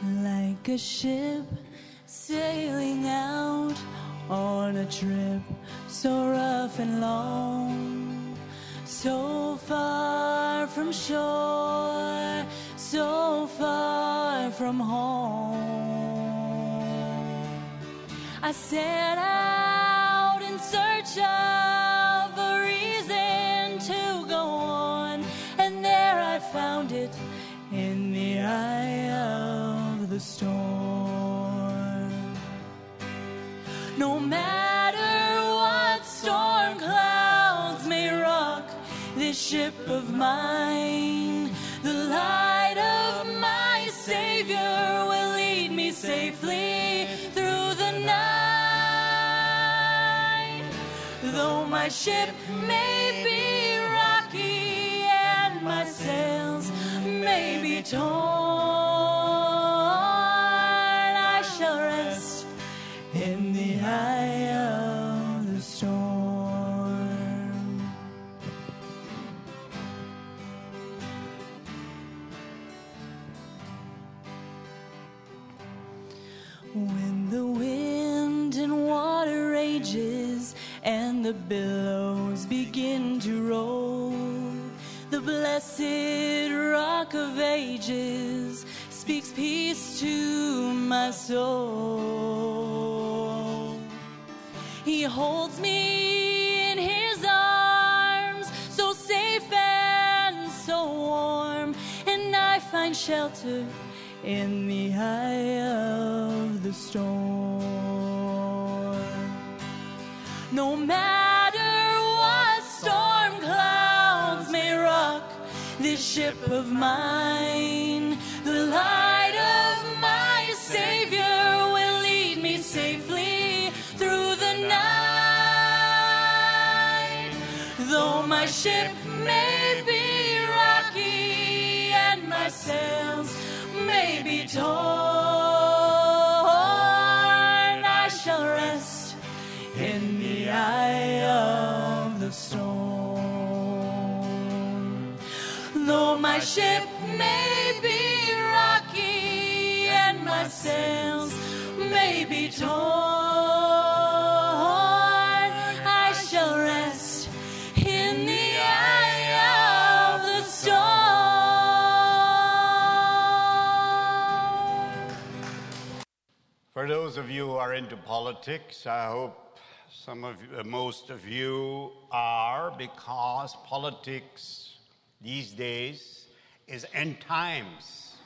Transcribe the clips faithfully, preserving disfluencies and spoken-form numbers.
like a ship sailing out on a trip so rough and long, so far from shore, so far from home. I set out in search of a reason to go on, and there I found it in the eye of the storm. No matter what storm clouds may rock this ship of mine, the light of my Savior will lead me safely through the night. Though my ship may be rocky and my sails may be torn, I shall rest in the eye of the storm. When the wind and water rages and the billows begin to roll, the blessed Rock of Ages speaks peace to my soul. He holds me in his arms, so safe and so warm, and I find shelter in the eye of the storm. No matter what storm clouds may rock this ship of mine, the light of my Savior will lead me safely through the night. Though my ship may be rocky and my sails may be torn, I shall rest in the eye of the storm. Though my ship may be rocky and my sails may be torn, I shall rest in the eye of the storm. For those of you who are into politics, I hope some of you, most of you are, because politics these days is end times.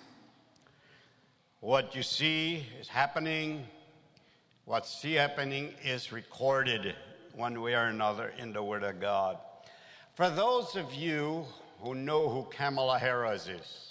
What you see is happening, what's see happening is recorded one way or another in the Word of God. For those of you who know who Kamala Harris is,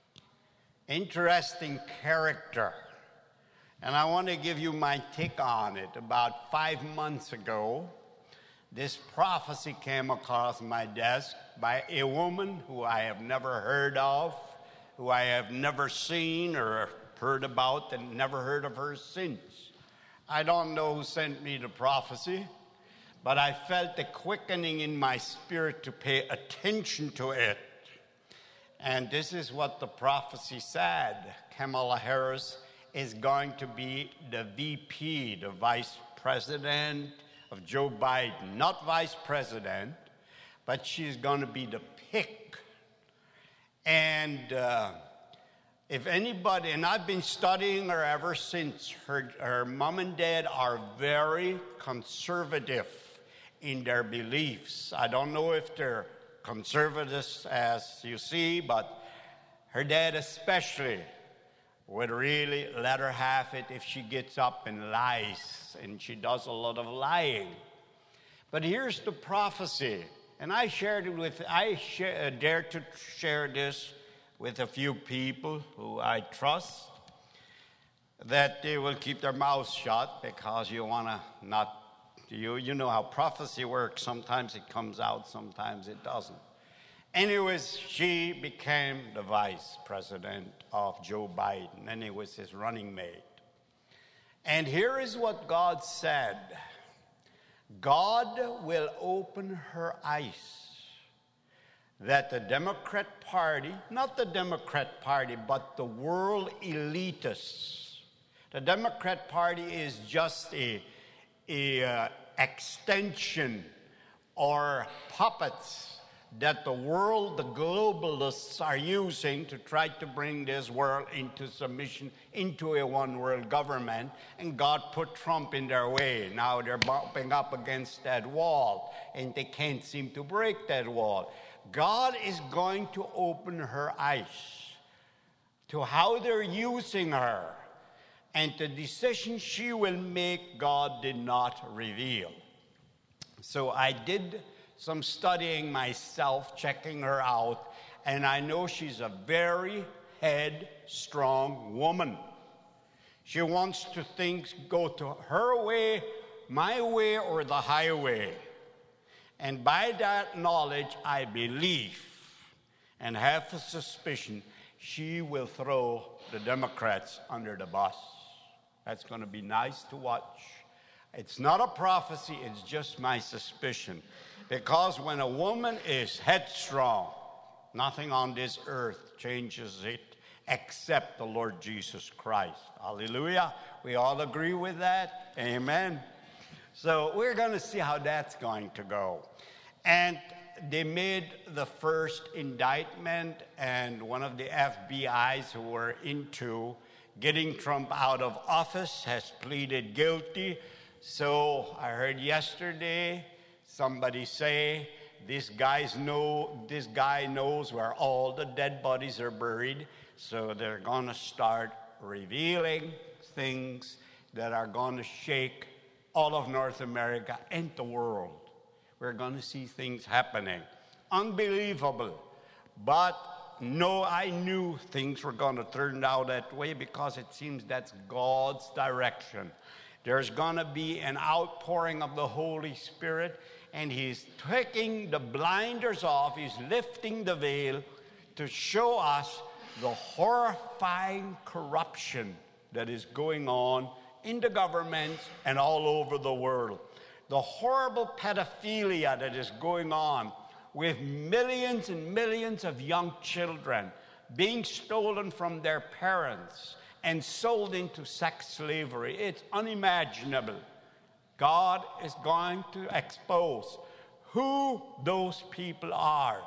interesting character. And I want to give you my take on it. About five months ago, this prophecy came across my desk by a woman who I have never heard of, who I have never seen or heard about, and never heard of her since. I don't know who sent me the prophecy, but I felt a quickening in my spirit to pay attention to it. And this is what the prophecy said. Kamala Harris is going to be the V P, the vice president of Joe Biden. Not vice president, but she's going to be the pick. And uh, if anybody, and I've been studying her ever since, her, her mom and dad are very conservative in their beliefs. I don't know if they're conservatives as you see, but her dad especially would really let her have it if she gets up and lies, and she does a lot of lying. But here's the prophecy, and I shared it with, I share, dare to share this with a few people who I trust, that they will keep their mouths shut, because you want to not, you, you know how prophecy works. Sometimes it comes out, sometimes it doesn't. Anyways, she became the vice president of Joe Biden, and it was his running mate. And here is what God said. God will open her eyes that the Democrat Party, not the Democrat Party, but the world elitists, the Democrat Party is just a, a uh, extension or puppets that the world, the globalists are using to try to bring this world into submission, into a one-world government, and God put Trump in their way. Now they're bumping up against that wall, and they can't seem to break that wall. God is going to open her eyes to how they're using her, and the decision she will make, God did not reveal. So I did some studying myself, checking her out, and I know she's a very headstrong woman. She wants to things go to her way, my way, or the highway. And by that knowledge, I believe and have a suspicion she will throw the Democrats under the bus. That's going to be nice to watch. It's not a prophecy, it's just my suspicion. Because when a woman is headstrong, nothing on this earth changes it except the Lord Jesus Christ. Hallelujah. We all agree with that? Amen. So we're going to see how that's going to go. And they made the first indictment, and one of the F B Is who were into getting Trump out of office has pleaded guilty. So I heard yesterday somebody say this guy's know this guy knows where all the dead bodies are buried, so they're going to start revealing things that are going to shake all of North America and the world. We're going to see things happening. Unbelievable. But no, I knew things were going to turn out that way because it seems that's God's direction. There's going to be an outpouring of the Holy Spirit, and he's taking the blinders off. He's lifting the veil to show us the horrifying corruption that is going on in the governments and all over the world. The horrible pedophilia that is going on with millions and millions of young children being stolen from their parents and sold into sex slavery. It's unimaginable. God is going to expose who those people are.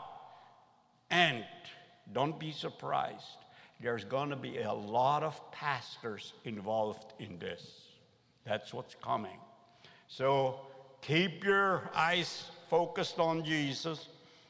And don't be surprised. There's going to be a lot of pastors involved in this. That's what's coming. So keep your eyes focused on Jesus,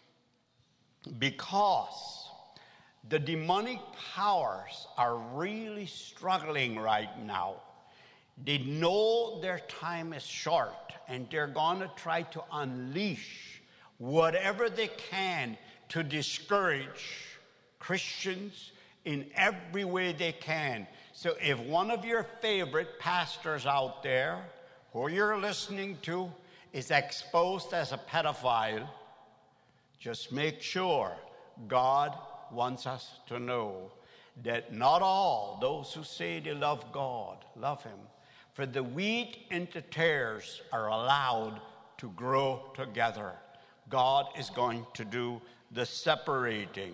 because the demonic powers are really struggling right now. They know their time is short, and they're going to try to unleash whatever they can to discourage Christians in every way they can. So if one of your favorite pastors out there who you're listening to is exposed as a pedophile, just make sure God wants us to know that not all those who say they love God love him. For the wheat and the tares are allowed to grow together. God is going to do the separating.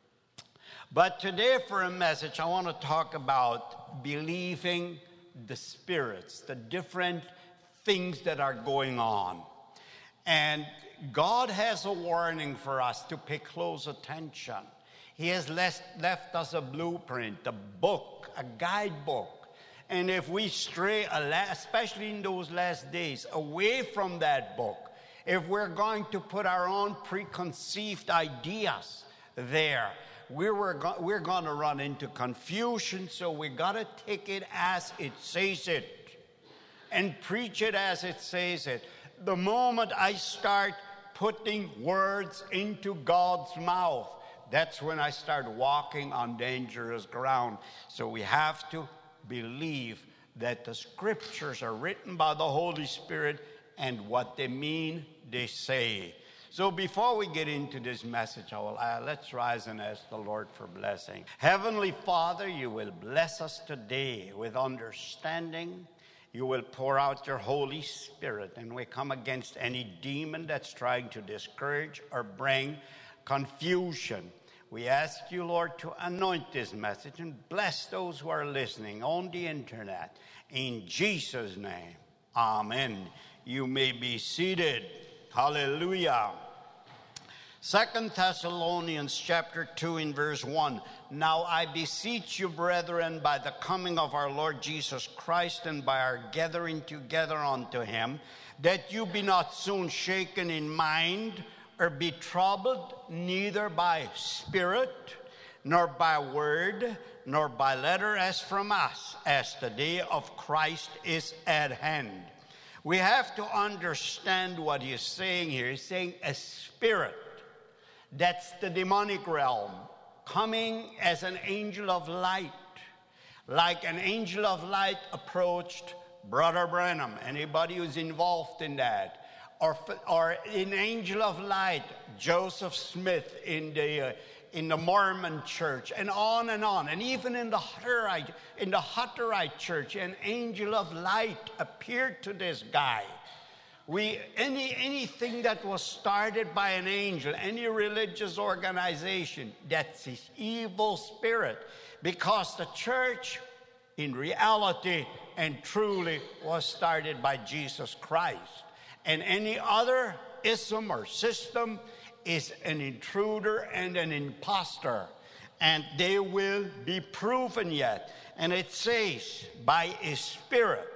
But today for a message, I want to talk about believing the spirits, the different things that are going on. And God has a warning for us to pay close attention. He has left, left us a blueprint, a book, a guidebook. And if we stray, especially in those last days, away from that book, if we're going to put our own preconceived ideas there, we were go- we're going to run into confusion. So we got to take it as it says it and preach it as it says it. The moment I start putting words into God's mouth, that's when I start walking on dangerous ground. So we have to believe that the scriptures are written by the Holy Spirit, and what they mean, they say. So before we get into this message, I will, uh, let's rise and ask the Lord for blessing. Heavenly Father, you will bless us today with understanding. You will pour out your Holy Spirit, and we come against any demon that's trying to discourage or bring confusion. We ask you, Lord, to anoint this message and bless those who are listening on the internet. In Jesus' name, amen. You may be seated. Hallelujah. Second Thessalonians chapter two in verse one. Now I beseech you, brethren, by the coming of our Lord Jesus Christ and by our gathering together unto him, that you be not soon shaken in mind, or be troubled, neither by spirit, nor by word, nor by letter as from us, as the day of Christ is at hand. We have to understand what he is saying here. He's saying a spirit. That's the demonic realm, coming as an angel of light. Like an angel of light approached Brother Branham. Anybody who's involved in that? Or, or an angel of light, Joseph Smith in the uh, in the Mormon church, and on and on. And even in the Hutterite, in the Hutterite church, an angel of light appeared to this guy. We any anything that was started by an angel, any religious organization, that's his evil spirit, because the church, in reality and truly, was started by Jesus Christ. And any other ism or system is an intruder and an imposter. And they will be proven yet. And it says, by a spirit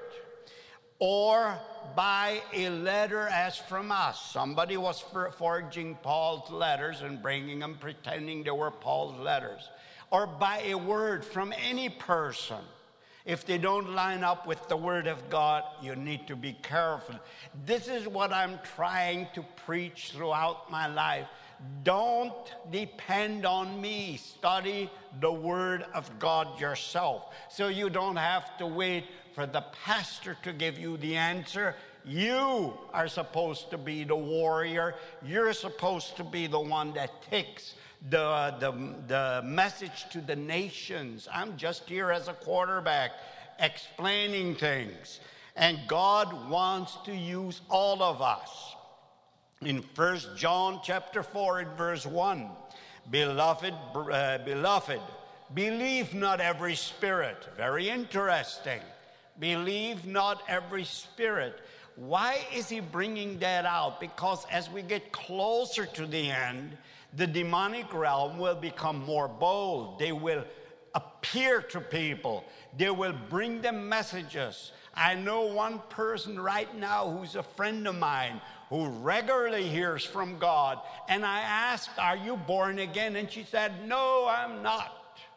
or by a letter as from us. Somebody was forging Paul's letters and bringing them, pretending they were Paul's letters. Or by a word from any person. If they don't line up with the Word of God, you need to be careful. This is what I'm trying to preach throughout my life. Don't depend on me. Study the Word of God yourself. So you don't have to wait for the pastor to give you the answer. You are supposed to be the warrior. You're supposed to be the one that takes The, the, the message to the nations. I'm just here as a quarterback explaining things. And God wants to use all of us. In First John chapter four and verse one, Beloved, uh, beloved, believe not every spirit. Very interesting. Believe not every spirit. Why is he bringing that out? Because as we get closer to the end, the demonic realm will become more bold. They will appear to people. They will bring them messages. I know one person right now who's a friend of mine who regularly hears from God. And I asked, are you born again? And she said, no, I'm not.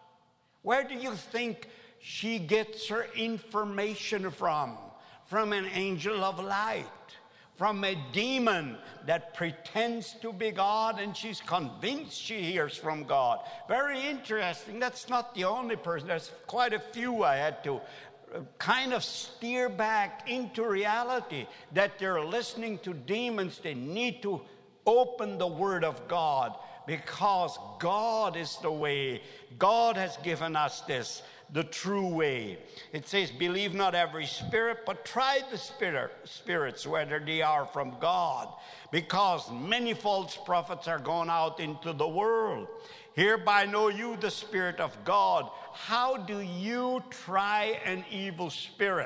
Where do you think she gets her information from? From an angel of light. From a demon that pretends to be God, and she's convinced she hears from God. Very interesting. That's not the only person. There's quite a few I had to kind of steer back into reality, that they're listening to demons. They need to open the Word of God, because God is the way. God has given us this, the true way. It says, believe not every spirit, but try the spirit, spirits, whether they are from God, because many false prophets are gone out into the world. Hereby know you the Spirit of God. How do you try an evil spirit?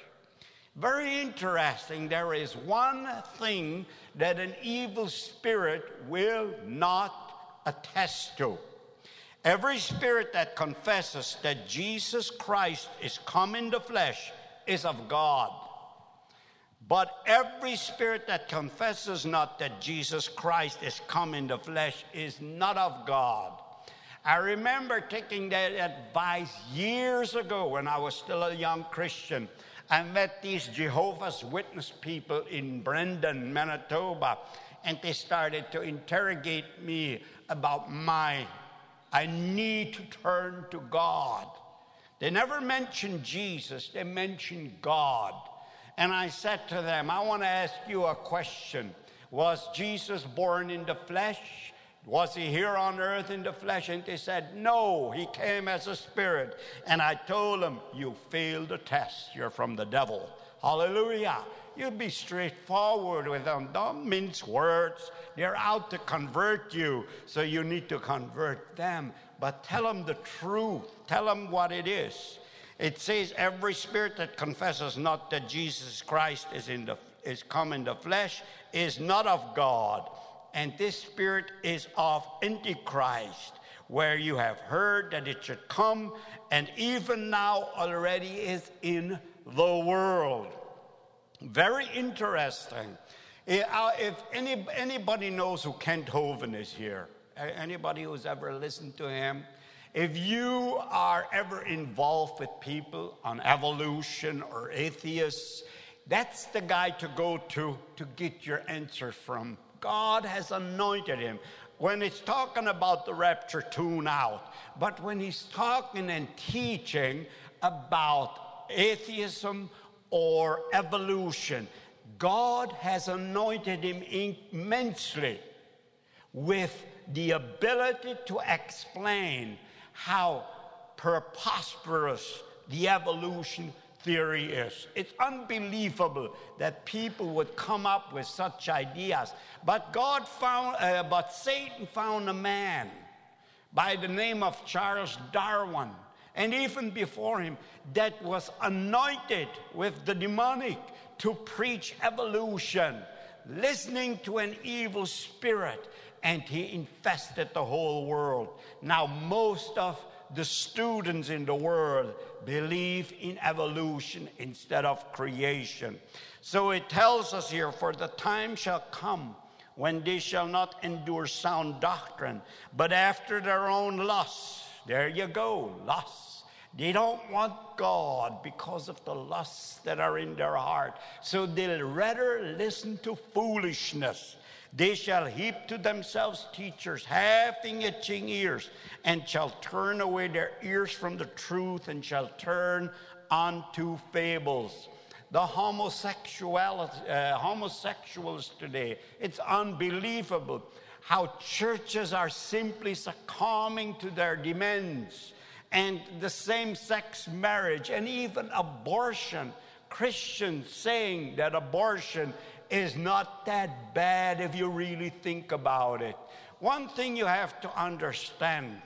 Very interesting. There is one thing that an evil spirit will not attest to. Every spirit that confesses that Jesus Christ is come in the flesh is of God. But every spirit that confesses not that Jesus Christ is come in the flesh is not of God. I remember taking that advice years ago when I was still a young Christian. I met these Jehovah's Witness people in Brandon, Manitoba, and they started to interrogate me about my I need to turn to God. They never mentioned Jesus. They mentioned God. And I said to them, I want to ask you a question. Was Jesus born in the flesh? Was he here on earth in the flesh? And they said, no, he came as a spirit. And I told them, you failed the test. You're from the devil. Hallelujah. You be straightforward with them. Don't mince words. They're out to convert you, so you need to convert them. But tell them the truth. Tell them what it is. It says, every spirit that confesses not that Jesus Christ is in the is come in the flesh is not of God. And this spirit is of Antichrist, where you have heard that it should come, and even now already is in the world. Very interesting. If any, anybody knows who Kent Hovind is here, anybody who's ever listened to him, if you are ever involved with people on evolution or atheists, that's the guy to go to to get your answer from. God has anointed him. When it's talking about the rapture, tune out. But when he's talking and teaching about atheism or evolution, God has anointed him immensely with the ability to explain how preposterous the evolution theory is. It's unbelievable that people would come up with such ideas. But God found, uh, but Satan found a man by the name of Charles Darwin, and even before him, that was anointed with the demonic to preach evolution, listening to an evil spirit, and he infested the whole world. Now, most of the students in the world believe in evolution instead of creation. So it tells us here, for the time shall come when they shall not endure sound doctrine, but after their own lusts. There you go, lusts. They don't want God because of the lusts that are in their heart. So they'll rather listen to foolishness. They shall heap to themselves teachers having itching ears, and shall turn away their ears from the truth, and shall turn unto fables. The homosexuality, uh, homosexuals today, it's unbelievable how churches are simply succumbing to their demands. And the same-sex marriage, and even abortion. Christians saying that abortion is not that bad if you really think about it. One thing you have to understand,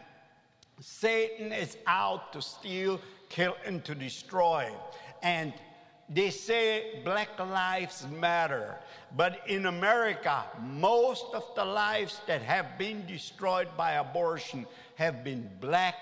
Satan is out to steal, kill, and to destroy. And they say Black Lives Matter. But in America, most of the lives that have been destroyed by abortion have been black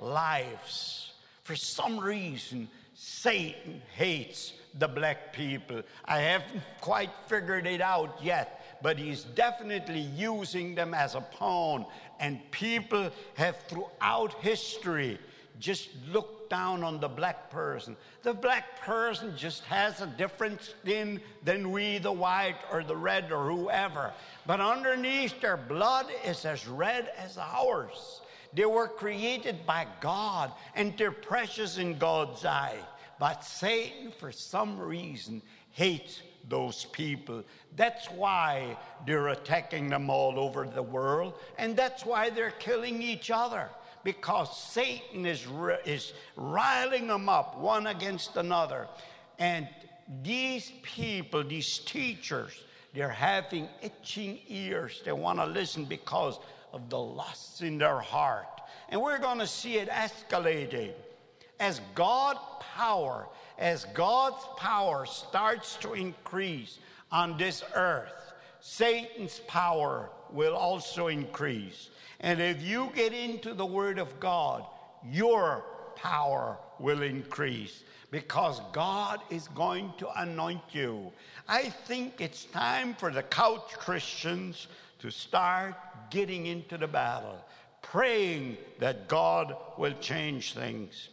lives. For some reason, Satan hates the black people. I haven't quite figured it out yet, but he's definitely using them as a pawn. And people have throughout history just looked down on the black person. The black person just has a different skin than we, the white or the red or whoever. But underneath, their blood is as red as ours. They were created by God, and they're precious in God's eye. But Satan, for some reason, hates those people. That's why they're attacking them all over the world, and that's why they're killing each other, because Satan is, is riling them up one against another. And these people, these teachers, they're having itching ears. They want to listen because of the lusts in their heart. And we're going to see it escalating. As God's power, as God's power starts to increase on this earth, Satan's power will also increase. And if you get into the Word of God, your power will increase, because God is going to anoint you. I think it's time for the couch Christians to start getting into the battle, praying that God will change things.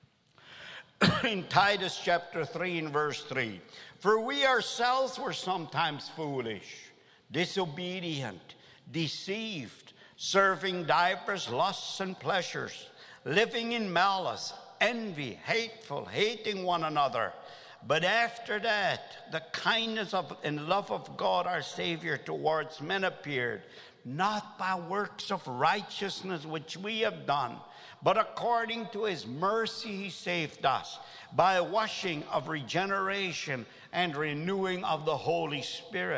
In Titus chapter three and verse three, for we ourselves were sometimes foolish, disobedient, deceived, serving divers lusts and pleasures, living in malice, envy, hateful, hating one another. But after that, the kindness of and love of God our Savior towards men appeared, not by works of righteousness which we have done, but according to his mercy he saved us, by washing of regeneration and renewing of the Holy Spirit,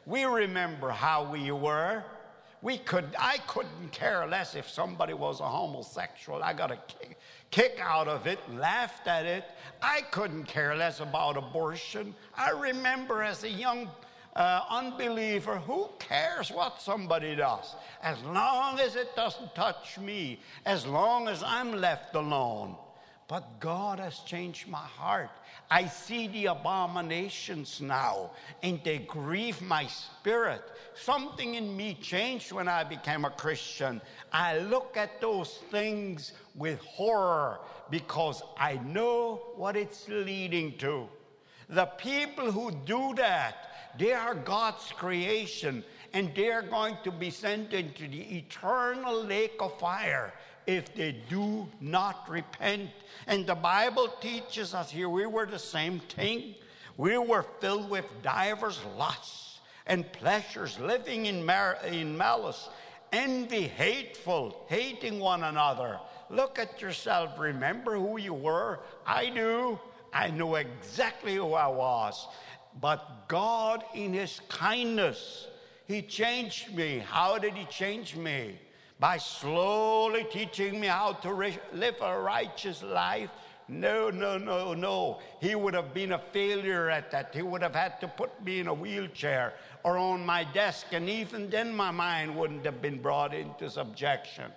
We remember how we were. We could, I couldn't care less if somebody was a homosexual. I got a kick, kick out of it, laughed at it. I couldn't care less about abortion. I remember as a young uh, unbeliever, who cares what somebody does? As long as it doesn't touch me, as long as I'm left alone. But God has changed my heart. I see the abominations now, and they grieve my spirit. Something in me changed when I became a Christian. I look at those things with horror because I know what it's leading to. The people who do that, they are God's creation, and they're going to be sent into the eternal lake of fire if they do not repent. And the Bible teaches us here, we were the same thing. We were filled with divers lusts and pleasures, living in, mar- in malice, envy, hateful, hating one another. Look at yourself. Remember who you were? I do. I know exactly who I was. But God, in his kindness, he changed me. How did he change me? By slowly teaching me how to re- live a righteous life? No, no, no, no. He would have been a failure at that. He would have had to put me in a wheelchair or on my desk, and even then my mind wouldn't have been brought into subjection.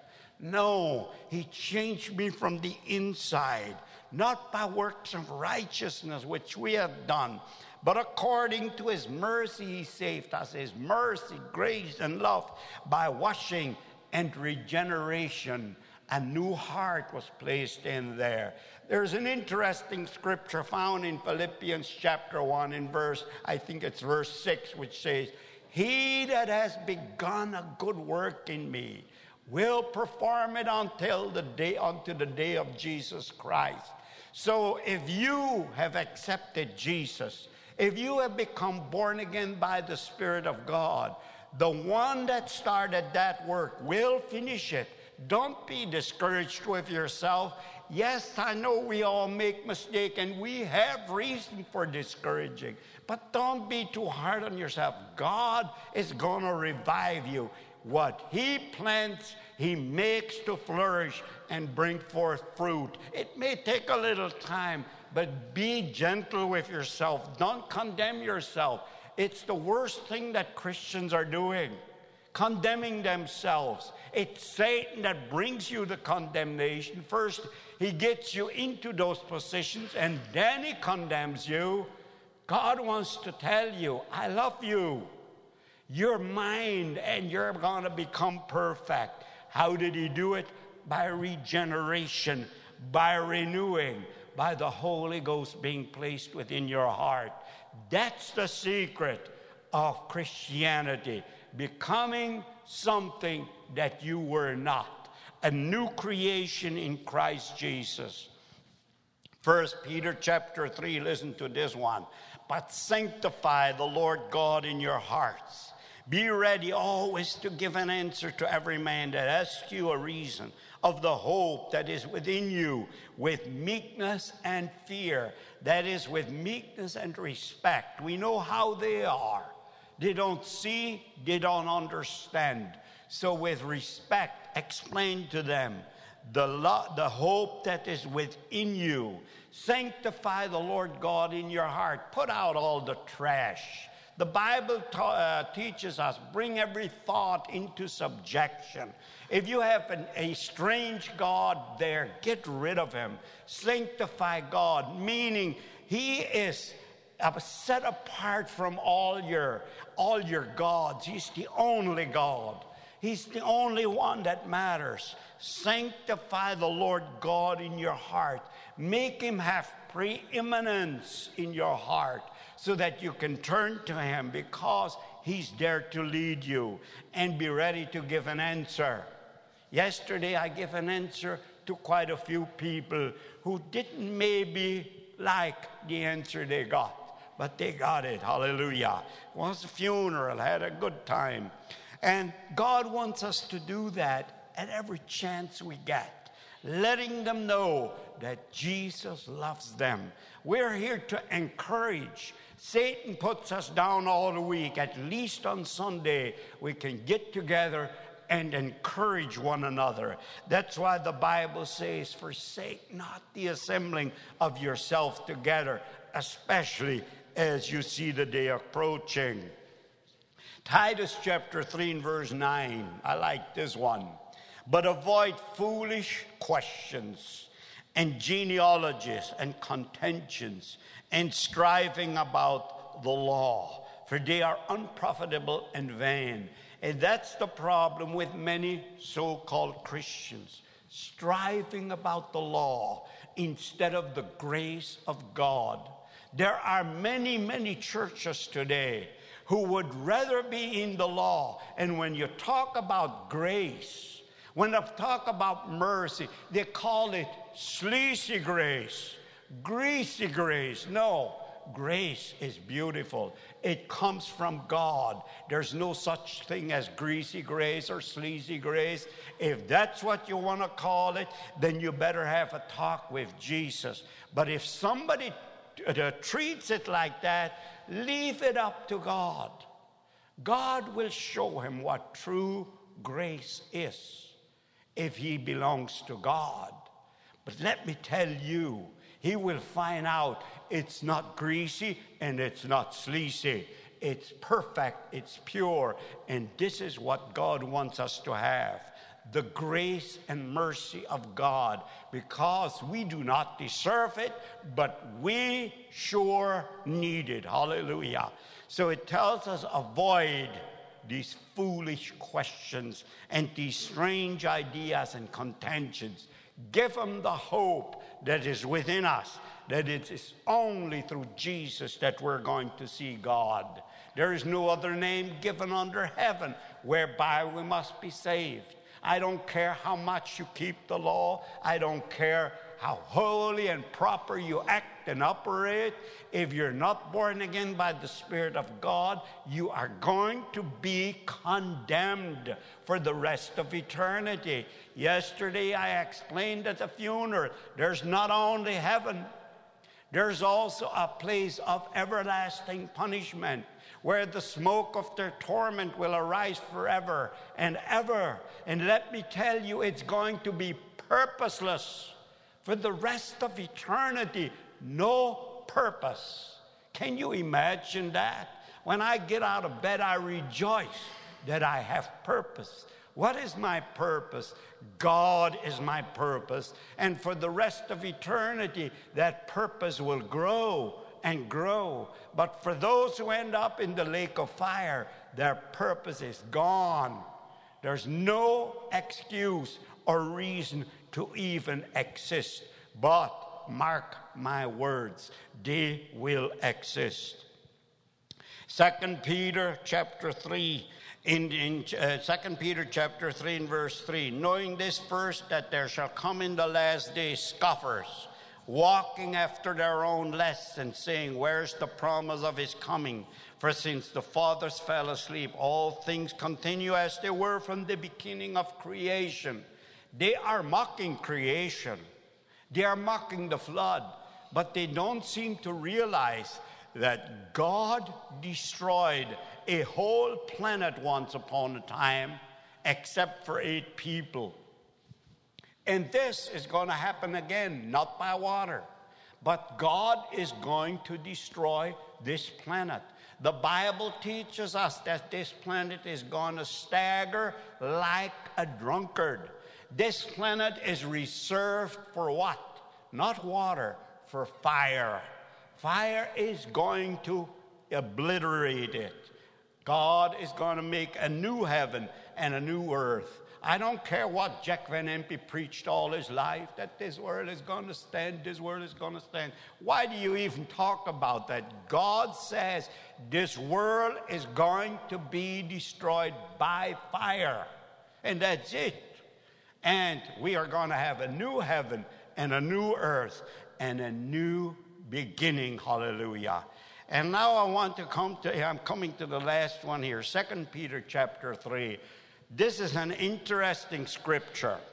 No, he changed me from the inside, not by works of righteousness, which we have done, but according to his mercy he saved us, his mercy, grace, and love, by washing and regeneration. A new heart was placed in there. There's an interesting scripture found in Philippians chapter one in verse, I think it's verse six, which says, he that has begun a good work in me will perform it until the day, unto the day of Jesus Christ. So if you have accepted Jesus, if you have become born again by the Spirit of God, the one that started that work will finish it. Don't be discouraged with yourself. Yes, I know we all make mistakes, and we have reason for discouraging. But don't be too hard on yourself. God is going to revive you. What he plants, he makes to flourish and bring forth fruit. It may take a little time, but be gentle with yourself. Don't condemn yourself. It's the worst thing that Christians are doing, condemning themselves. It's Satan that brings you the condemnation. First, he gets you into those positions, and then he condemns you. God wants to tell you, I love you. You're mine, and you're going to become perfect. How did he do it? By regeneration, by renewing, by the Holy Ghost being placed within your heart. That's the secret of Christianity, becoming something that you were not, a new creation in Christ Jesus. First Peter chapter three, listen to this one. But sanctify the Lord God in your hearts. Be ready always to give an answer to every man that asks you a reason of the hope that is within you, with meekness and fear. That is, with meekness and respect. We know how they are. They don't see, they don't understand. So with respect, explain to them the, lo- the hope that is within you. Sanctify the Lord God in your heart. Put out all the trash. The Bible ta- uh, teaches us, bring every thought into subjection. If you have an, a strange God there, get rid of him. Sanctify God, meaning he is uh, set apart from all your, all your gods. He's the only God. He's the only one that matters. Sanctify the Lord God in your heart. Make him have preeminence in your heart, so that you can turn to him, because he's there to lead you, and be ready to give an answer. Yesterday, I gave an answer to quite a few people who didn't maybe like the answer they got, but they got it. Hallelujah. It was a funeral, had a good time. And God wants us to do that at every chance we get. letting them know that Jesus loves them. We're here to encourage. Satan puts us down all the week. At least on Sunday, we can get together and encourage one another. That's why the Bible says, forsake not the assembling of yourself together, especially as you see the day approaching. Titus chapter three and verse nine. I like this one. But avoid foolish questions and genealogies and contentions and striving about the law, for they are unprofitable and vain. And that's the problem with many so-called Christians, striving about the law instead of the grace of God. There are many, many churches today who would rather be in the law. And when you talk about grace, when they talk about mercy, they call it sleazy grace, greasy grace. No, grace is beautiful. It comes from God. There's no such thing as greasy grace or sleazy grace. If that's what you want to call it, then you better have a talk with Jesus. But if somebody uh, treats it like that, leave it up to God. God will show him what true grace is if he belongs to God. But let me tell you, he will find out it's not greasy and it's not sleazy. It's perfect, it's pure, and this is what God wants us to have. The grace and mercy of God, because we do not deserve it, but we sure need it. Hallelujah. So it tells us avoid these foolish questions and these strange ideas and contentions. Give them the hope that is within us, that it is only through Jesus that we're going to see God. There is no other name given under heaven whereby we must be saved. I don't care how much you keep the law. I don't care how holy and proper you act and operate. If you're not born again by the Spirit of God, you are going to be condemned for the rest of eternity. Yesterday I explained at the funeral, there's not only heaven, there's also a place of everlasting punishment, where the smoke of their torment will arise forever and ever. And let me tell you, it's going to be purposeless for the rest of eternity. No purpose. Can you imagine that? When I get out of bed, I rejoice that I have purpose. What is my purpose? God is my purpose. And for the rest of eternity, that purpose will grow and grow. But for those who end up in the lake of fire, their purpose is gone. There's no excuse or reason to even exist. But mark my words, they will exist. Second Peter chapter three, in, in uh, Second Peter chapter three and verse three, knowing this first, that there shall come in the last days scoffers, walking after their own lusts, and saying, where's the promise of his coming? For since the fathers fell asleep, all things continue as they were from the beginning of creation. They are mocking creation. They are mocking the flood. But they don't seem to realize that God destroyed a whole planet once upon a time, except for eight people. And this is going to happen again, not by water. But God is going to destroy this planet. The Bible teaches us that this planet is going to stagger like a drunkard. This planet is reserved for what? Not water, for fire. Fire is going to obliterate it. God is going to make a new heaven and a new earth. I don't care what Jack Van Impe preached all his life, that this world is going to stand, this world is going to stand. Why do you even talk about that? God says this world is going to be destroyed by fire. And that's it. And we are going to have a new heaven and a new earth and a new beginning. Hallelujah. And now I want to come to, I'm coming to the last one here, Second Peter chapter three. This is an interesting scripture.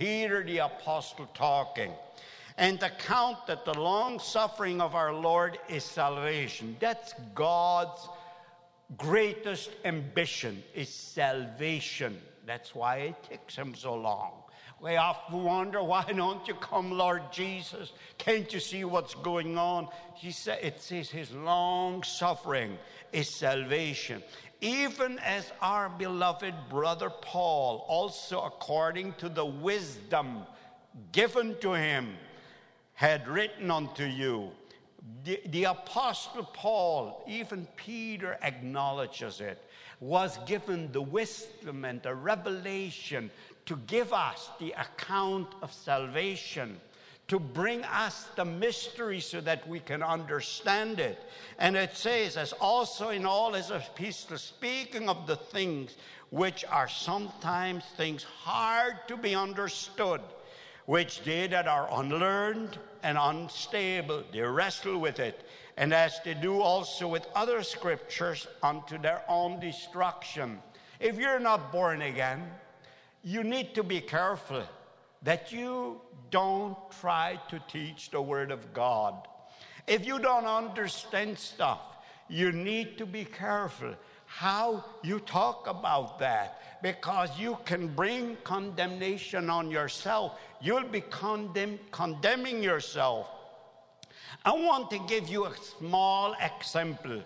Peter the apostle talking, and account that the long suffering of our Lord is salvation. That's God's greatest ambition, is salvation. That's why it takes him so long. We often wonder, why don't you come, Lord Jesus? Can't you see what's going on? He said, it says his long suffering is salvation. Even as our beloved brother Paul, also according to the wisdom given to him, had written unto you. The, the apostle Paul, even Peter acknowledges it, was given the wisdom and the revelation to give us the account of salvation, to bring us the mystery so that we can understand it. And it says, as also in all his epistles, speaking of the things which are sometimes things hard to be understood, which they that are unlearned and unstable, they wrestle with it, and as they do also with other scriptures, unto their own destruction. If you're not born again, you need to be careful that you don't try to teach the Word of God. If you don't understand stuff, you need to be careful how you talk about that, because you can bring condemnation on yourself. You'll be condemn, condemning yourself. I want to give you a small example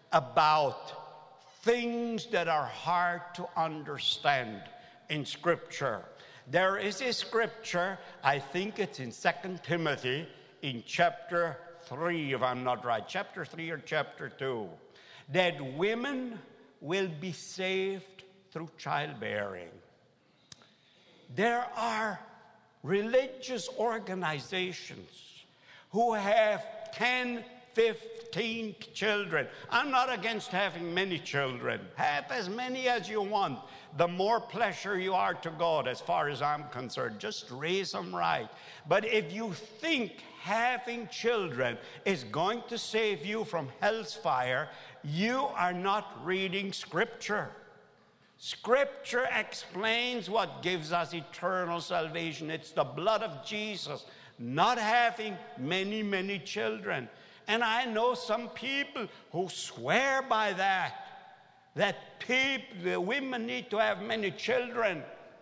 about things that are hard to understand in Scripture. There is a scripture, I think it's in Second Timothy, in chapter three, if I'm not right, chapter three or chapter two, that women will be saved through childbearing. There are religious organizations who have ten, fifteen children. I'm not against having many children. Have as many as you want. The more pleasure you are to God, as far as I'm concerned. Just raise them right. But if you think having children is going to save you from hell's fire, you are not reading Scripture. Scripture explains what gives us eternal salvation. It's the blood of Jesus, not having many, many children. And I know some people who swear by that, that people, the women need to have many children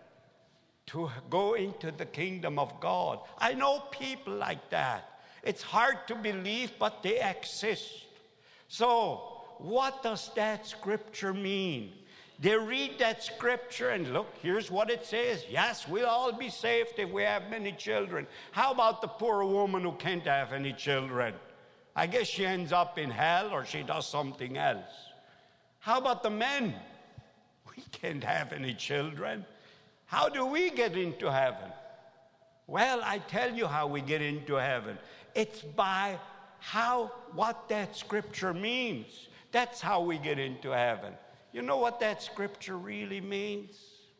to go into the kingdom of God. I know people like that. It's hard to believe, but they exist. So, what does that scripture mean? They read that scripture and look, here's what it says. Yes, we'll all be saved if we have many children. How about the poor woman who can't have any children? I guess she ends up in hell or she does something else. How about the men? We can't have any children. How do we get into heaven? Well, I tell you how we get into heaven. It's by how, what that scripture means. That's how we get into heaven. You know what that scripture really means?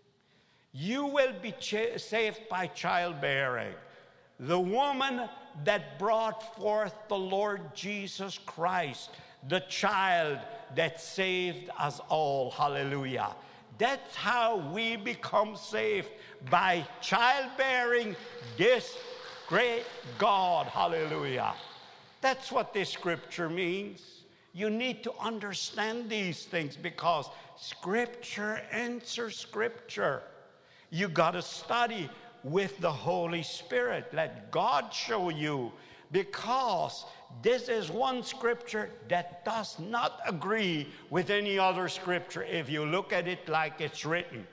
You will be ch- saved by childbearing. The woman that brought forth the Lord Jesus Christ, the child that saved us all. Hallelujah. That's how we become saved, by childbearing this great God. Hallelujah. That's what this scripture means. You need to understand these things because Scripture answers Scripture. You got to study with the Holy Spirit. Let God show you, because this is one Scripture that does not agree with any other Scripture if you look at it like it's written.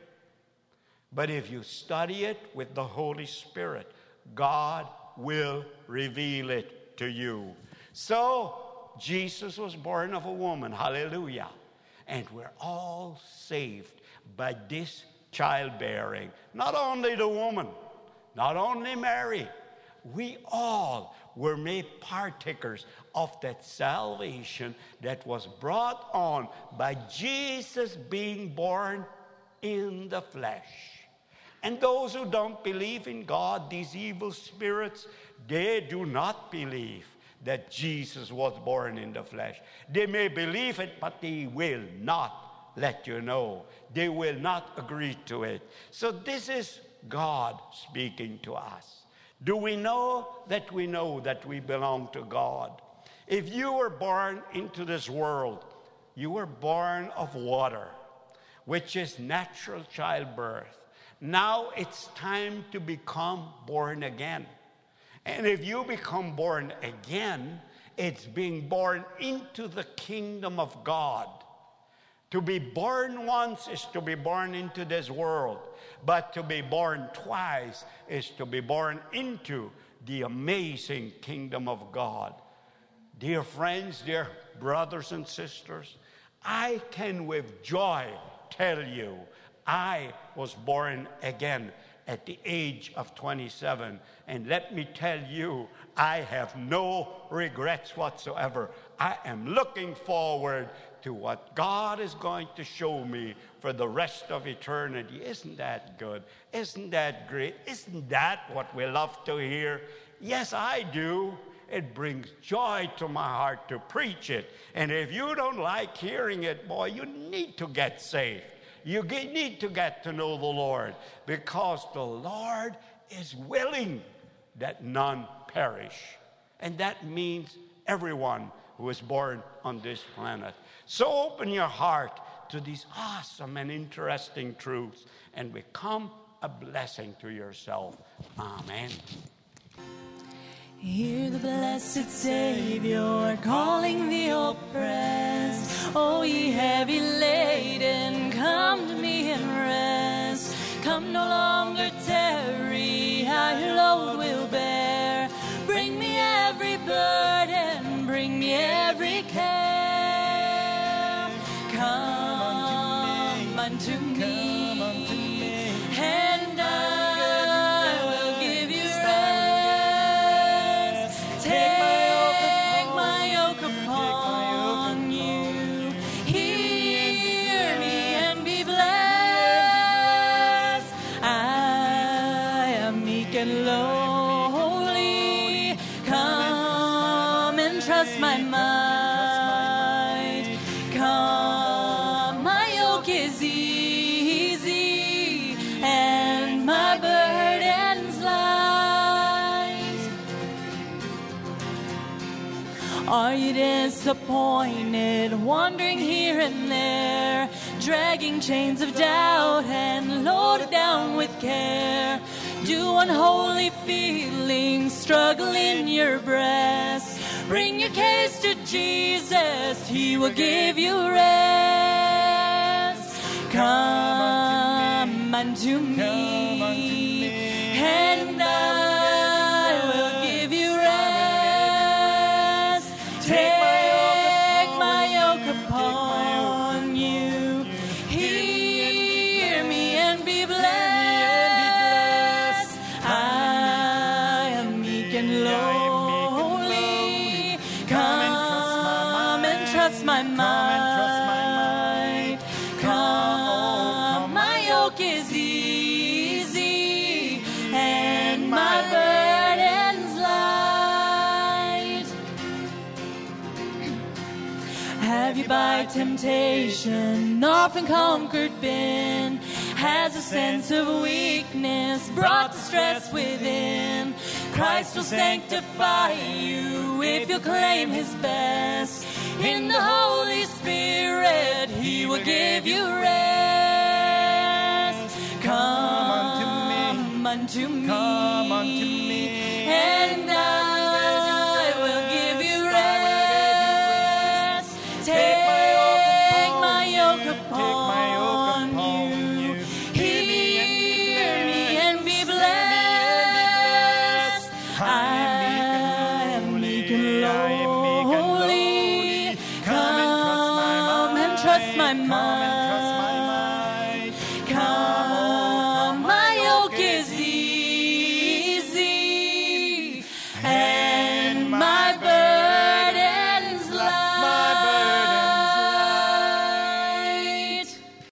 But if you study it with the Holy Spirit, God will reveal it to you. So, Jesus was born of a woman, hallelujah. And we're all saved by this childbearing. Not only the woman, not only Mary, we all were made partakers of that salvation that was brought on by Jesus being born in the flesh. And those who don't believe in God, these evil spirits, they do not believe that Jesus was born in the flesh. They may believe it, but they will not let you know. They will not agree to it. So this is God speaking to us. Do we know that we know that we belong to God? If you were born into this world, you were born of water, which is natural childbirth. Now it's time to become born again. And if you become born again, it's being born into the kingdom of God. To be born once is to be born into this world, but to be born twice is to be born into the amazing kingdom of God. Dear friends, dear brothers and sisters, I can with joy tell you I was born again at the age of twenty-seven. And let me tell you, I have no regrets whatsoever. I am looking forward to what God is going to show me for the rest of eternity. Isn't that good? Isn't that great? Isn't that what we love to hear? Yes, I do. It brings joy to my heart to preach it. And if you don't like hearing it, boy, you need to get saved. You need to get to know the Lord, because the Lord is willing that none perish. And that means everyone who is born on this planet. So open your heart to these awesome and interesting truths and become a blessing to yourself. Amen. Hear the blessed Savior calling the oppressed. O ye heavy laden, come to me and rest. Come no longer tarry, I your load will bear. Bring me every burden, bring me every care. Come unto me, and I will give you rest. Take my yoke upon you. Hear me and be blessed. I am meek and lowly. Come and trust my might. Come, my yoke is easy and my burden's light. Are you disappointed, wandering here and there, dragging chains of doubt and loaded down with care? Do unholy feelings struggle in your breast? Bring your case to Jesus, He will give you rest. Come unto me, and I will give you rest. Take my yoke upon you. Hear me and be blessed. I am meek and lowly. Come and trust my might. Come, my yoke is easy and my burden's light. Have you by temptation often conquered been? Has a sense of weakness brought distress within? Christ will sanctify you if you'll claim His best. In the Holy Spirit, He will give you rest. Come unto me, Come unto me, and I will give you rest. Take my yoke upon you. Hear me and be blessed. I am meek and lowly. Come and trust my mind.